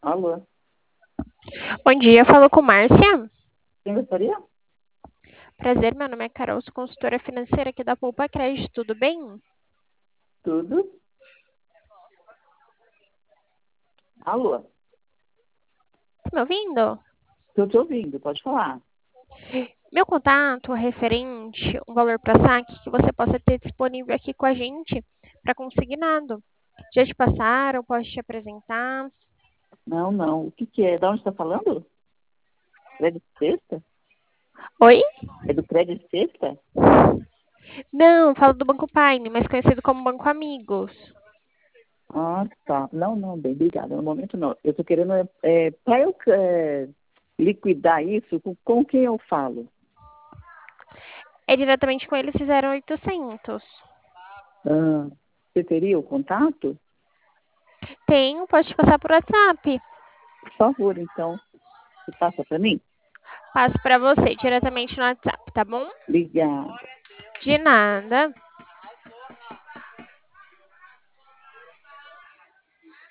Alô, Bom dia, falou com Márcia. quem gostaria? Prazer, meu nome é Carol, sou consultora financeira aqui da Poupa Crédito, tudo bem? Tudo? Alô, Tá me ouvindo? estou te ouvindo, pode falar. Meu contato referente um valor para saque que você possa ter disponível aqui com a gente para consignado. Já te passaram, posso te apresentar? Não, não. O que que é? Da onde está falando? Crédito Sexta? Oi? É do Crédito Sexta? Não, falo do Banco Paine, mais conhecido como Banco Amigos. Ah, tá. Não, não, bem, obrigada. No momento não. Eu estou querendo, para eu liquidar isso, com quem eu falo? É diretamente com eles, fizeram 800. Ah, você teria o contato? Tenho, posso te passar por WhatsApp. Por favor, então, você passa para mim? Passo para você diretamente no WhatsApp, tá bom? Obrigada. De nada.